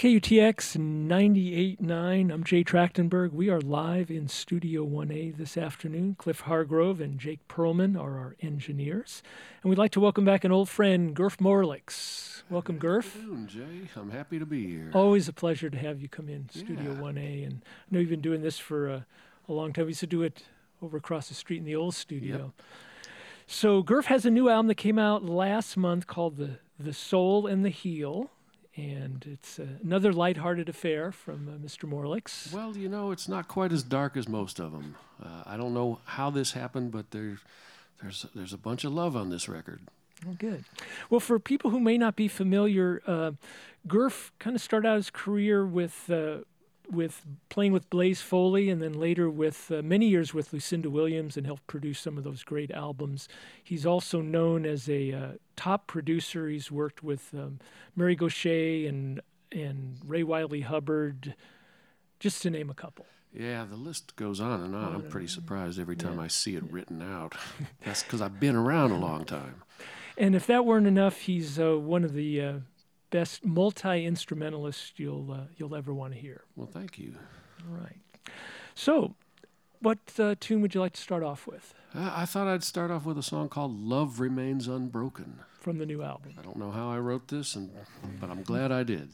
KUTX 98.9. I'm Jay Trachtenberg. We are live in Studio 1A this afternoon. Cliff Hargrove and Jake Perlman are our engineers. And we'd like to welcome back an old friend, Gurf Morlix. Welcome, Gurf. Good afternoon, Jay. I'm happy to be here. Always a pleasure to have you come in Studio 1A. And I know you've been doing this for a long time. We used to do it over across the street in the old studio. Yep. So Gurf has a new album that came out last month called The Soul and the Heel. And it's another lighthearted affair from Mr. Morlix. Well, you know, it's not quite as dark as most of them. I don't know how this happened, but there's a bunch of love on this record. Oh, good. Well, for people who may not be familiar, Gurf kind of started out his career with playing with Blaze Foley, and then later with many years with Lucinda Williams, and helped produce some of those great albums. He's also known as a top producer. He's worked with Mary Gauthier and Ray Wiley Hubbard, just to name a couple. Yeah, the list goes on and on. I'm pretty surprised every time I see it written out. That's because I've been around a long time. And if that weren't enough, he's one of the best multi-instrumentalist you'll ever want to hear. Well, thank you. All right. So, what tune would you like to start off with? I thought I'd start off with a song called Love Remains Unbroken. From the new album. I don't know how I wrote this, but I'm glad I did.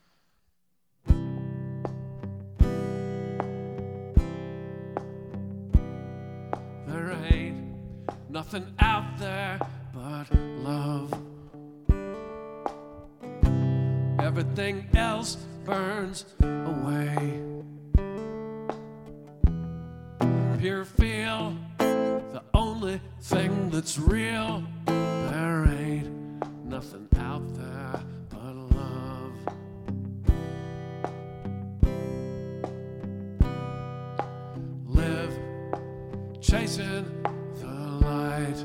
There ain't nothing out there but love. Everything else burns away. Pure feel, the only thing that's real. There ain't nothing out there but love. Live chasing the light.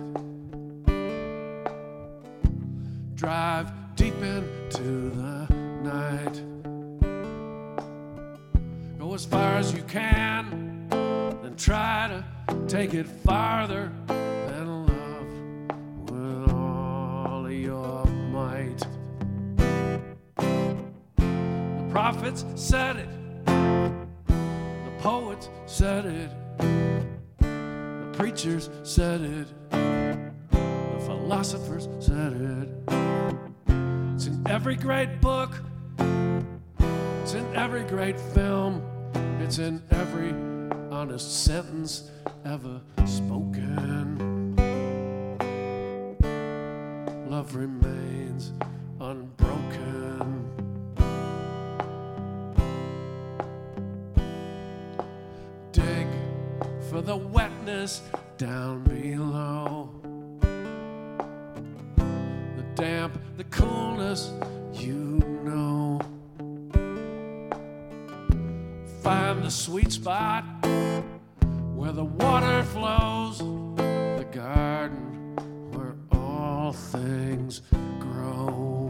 Drive deep into the night. Go as far as you can, then try to take it farther than love with all of your might. The prophets said it, the poets said it, the preachers said it, the philosophers said it. It's in every great book, it's in every great film, it's in every honest sentence ever spoken. Love remains unbroken. Dig for the wetness down below, the damp, the coolness, you know. Find the sweet spot where the water flows, the garden where all things grow.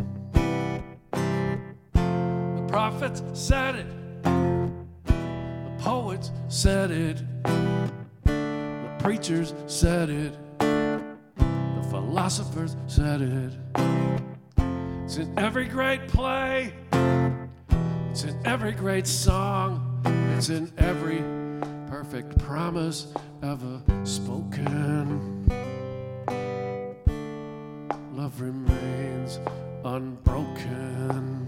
The prophets said it, the poets said it, the preachers said it, the philosophers said it. It's in every great play, it's in every great song, it's in every perfect promise ever spoken. Love remains unbroken.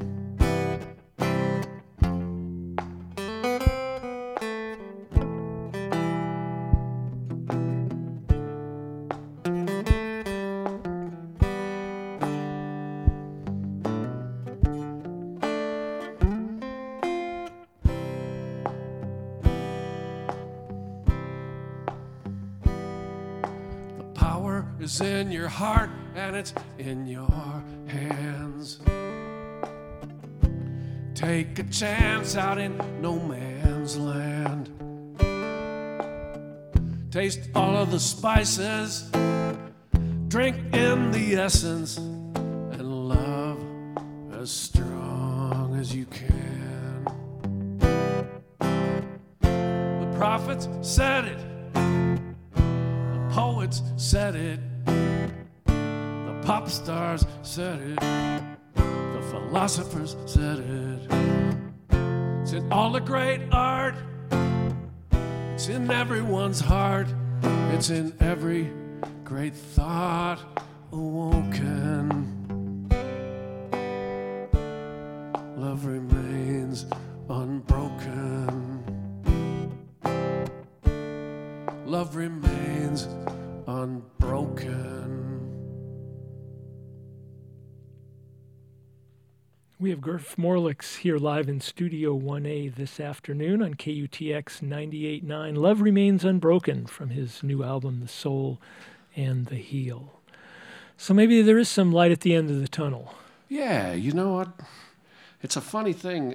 Is in your heart and it's in your hands. Take a chance out in no man's land. Taste all of the spices, drink in the essence, and love as strong as you can. The prophets said it, the poets said it, pop stars said it, the philosophers said it. All the great art, it's in everyone's heart. It's in every great thought awoken. Love remains unbroken. Love remains unbroken. We have Gurf Morlix here live in Studio 1A this afternoon on KUTX 98.9. Love Remains Unbroken from his new album, The Soul and the Heel. So maybe there is some light at the end of the tunnel. Yeah, you know what? It's a funny thing.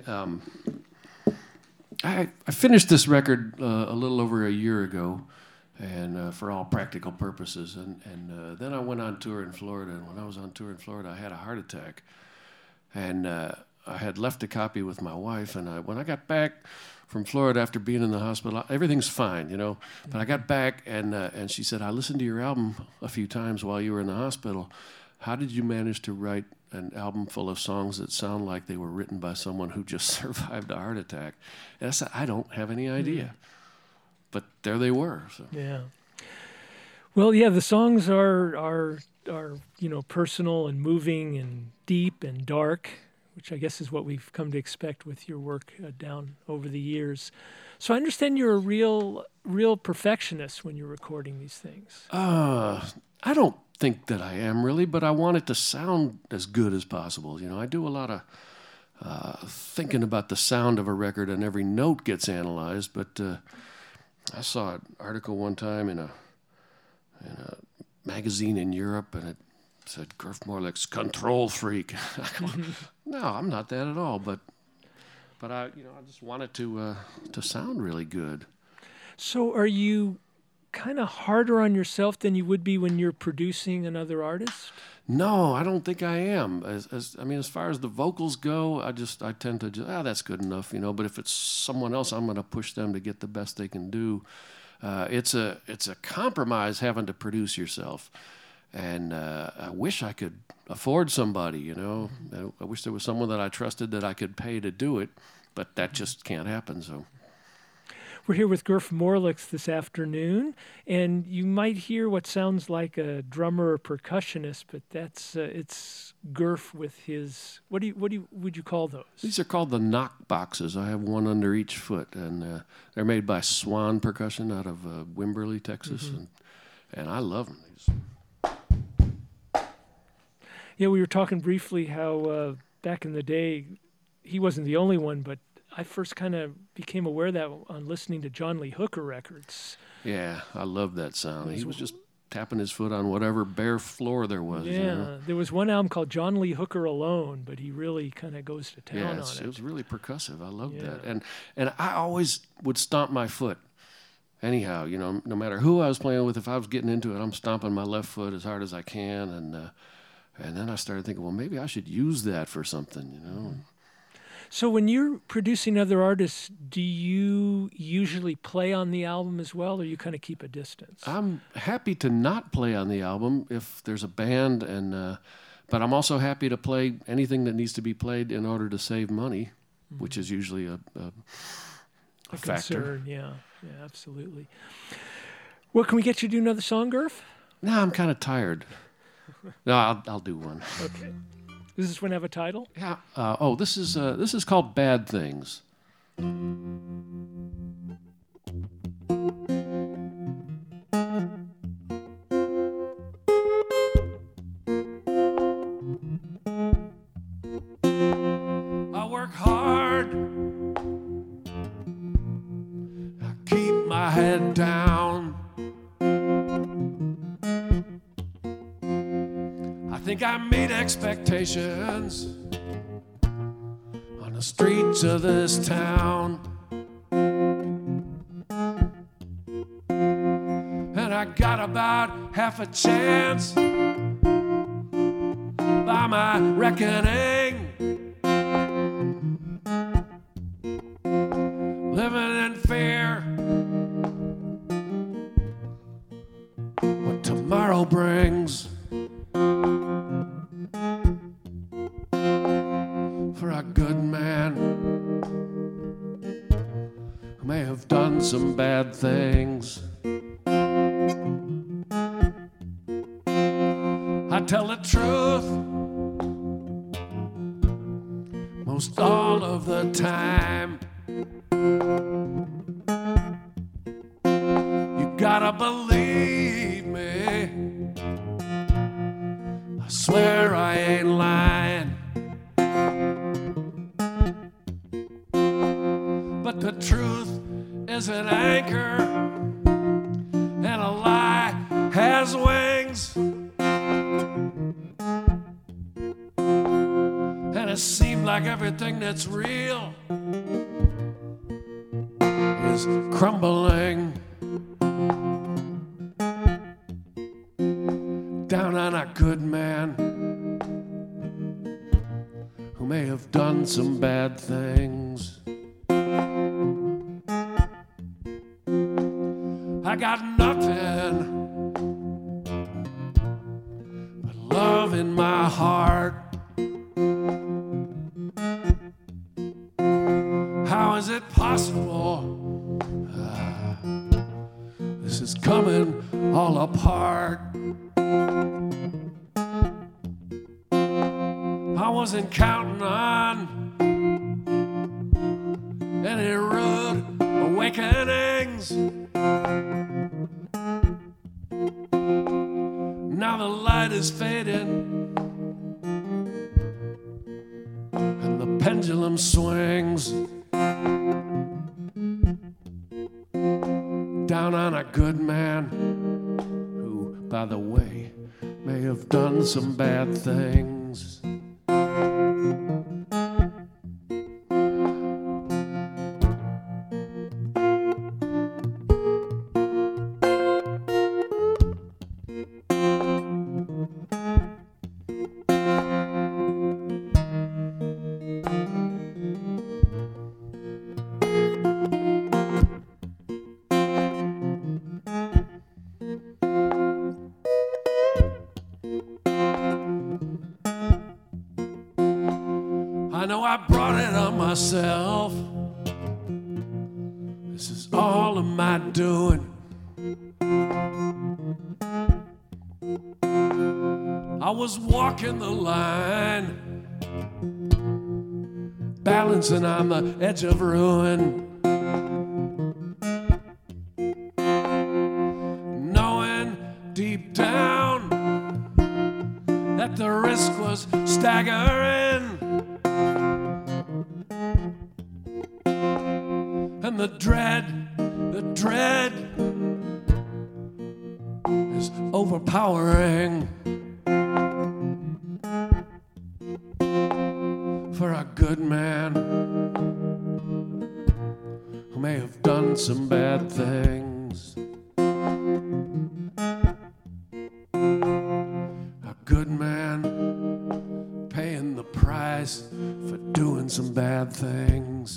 I finished this record a little over a year ago, and for all practical purposes. And then I went on tour in Florida, and when I was on tour in Florida, I had a heart attack. And I had left a copy with my wife, and when I got back from Florida after being in the hospital, everything's fine, you know. But I got back, and she said, I listened to your album a few times while you were in the hospital. How did you manage to write an album full of songs that sound like they were written by someone who just survived a heart attack? And I said, I don't have any idea. But there they were. So. Yeah. Well, yeah, the songs are personal and moving and deep and dark, which I guess is what we've come to expect with your work down over the years. So I understand you're a real perfectionist when you're recording these things. I don't think that I am really, but I want it to sound as good as possible. You know, I do a lot of thinking about the sound of a record, and every note gets analyzed. But I saw an article one time in a magazine in Europe, and it said Gurf Morlix, control freak. No, I'm not that at all. But I just want it to sound really good. So, are you kind of harder on yourself than you would be when you're producing another artist? No, I don't think I am. As far as the vocals go, I tend to just, that's good enough, you know. But if it's someone else, I'm going to push them to get the best they can do. It's a compromise having to produce yourself. And I wish I could afford somebody, you know. I wish there was someone that I trusted that I could pay to do it, but that just can't happen. So we're here with Gurf Morlix this afternoon, and you might hear what sounds like a drummer or percussionist, but that's it's Gurf with his would you call those? These are called the knock boxes. I have one under each foot, and they're made by Swan Percussion out of Wimberley, Texas, and I love them. Yeah, we were talking briefly how back in the day, he wasn't the only one, but I first kind of became aware of that on listening to John Lee Hooker records. Yeah, I love that sound. He was just tapping his foot on whatever bare floor there was. Yeah, you know? There was one album called John Lee Hooker Alone, but he really kind of goes to town on it. It was really percussive. I loved that. And I always would stomp my foot. Anyhow, you know, no matter who I was playing with, if I was getting into it, I'm stomping my left foot as hard as I can, and then I started thinking, well, maybe I should use that for something, you know. So when you're producing other artists, do you usually play on the album as well, or you kind of keep a distance? I'm happy to not play on the album if there's a band, but I'm also happy to play anything that needs to be played in order to save money, which is usually a factor. Concern, yeah, absolutely. Well, can we get you to do another song, Gurf? No, I'm kind of tired. No, I'll do one. Okay. Does this one have a title? Yeah. This is called Bad Things. I work hard. I keep my head down. I think I meet expectations on the streets of this town. And I got about half a chance by my reckoning. Living in fear what tomorrow brings. For a good man have done some bad things. I tell the truth most all of the time. You gotta believe me, I swear I ain't lying. But the truth is an anchor, and a lie has wings. And it seems like everything that's real is crumbling down on a good man who may have done some bad things. I got nothing but love in my heart. How is it possible? This is coming all apart. I wasn't counting on any rude awakenings. Now the light is fading and the pendulum swings down on a good man who, by the way, may have done some bad things. I know I brought it on myself. This is all of my doing. I was walking the line, balancing on the edge of ruin, knowing deep down that the risk was staggering. And the dread is overpowering for a good man who may have done some bad things. A good man paying the price for doing some bad things.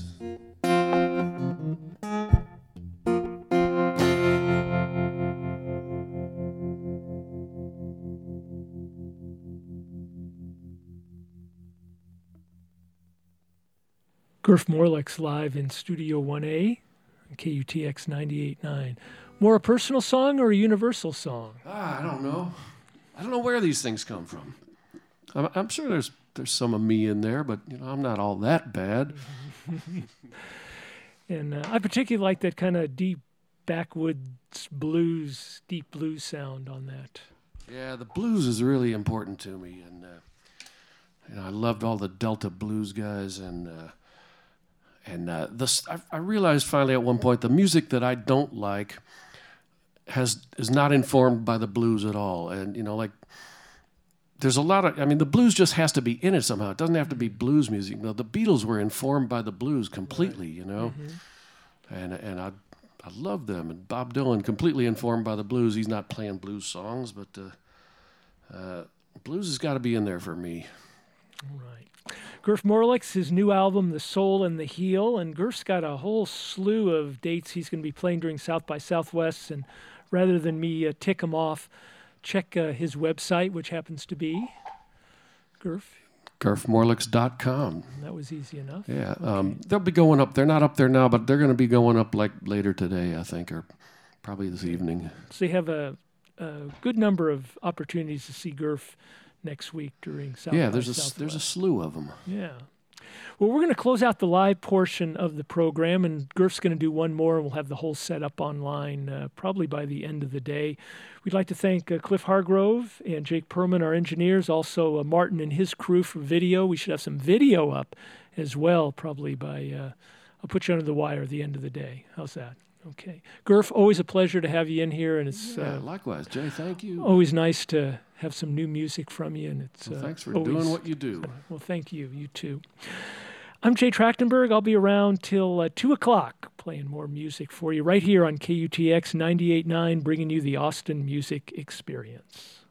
Gurf Morlech's live in Studio 1A, KUTX 98.9. More a personal song or a universal song? I don't know. I don't know where these things come from. I'm sure there's some of me in there, but I'm not all that bad. And I particularly like that kind of deep backwoods blues, deep blues sound on that. Yeah, the blues is really important to me, and I loved all the Delta blues guys, and I realized finally at one point the music that I don't like is not informed by the blues at all, and there's a lot of, the blues just has to be in it somehow. It doesn't have to be blues music. The Beatles were informed by the blues completely, Mm-hmm. And I love them. And Bob Dylan, completely informed by the blues. He's not playing blues songs, but blues has got to be in there for me. All right. Gurf Morlech's his new album, The Soul and the Heel, and Gurf's got a whole slew of dates he's going to be playing during South by Southwest, and rather than me tick them off, check his website, which happens to be Gurf. GurfMorlix.com. That was easy enough. Yeah, Okay. they'll be going up. They're not up there now, but they're going to be going up like later today, I think, or probably this evening. So you have a good number of opportunities to see Gurf next week during South by There's a Southwest. slew of them. Yeah. Well, we're going to close out the live portion of the program, and Gurf's going to do one more, and we'll have the whole setup online probably by the end of the day. We'd like to thank Cliff Hargrove and Jake Perlman, our engineers, also Martin and his crew for video. We should have some video up as well, probably by, I'll put you under the wire at the end of the day. How's that? Okay. Gurf, always a pleasure to have you in here, and it's Likewise, Jay. Thank you. always nice to have some new music from you. And it's Thanks for always doing what you do. fun. Well, thank you. You too. I'm Jay Trachtenberg. I'll be around till 2 o'clock playing more music for you right here on KUTX 98.9, bringing you the Austin Music Experience.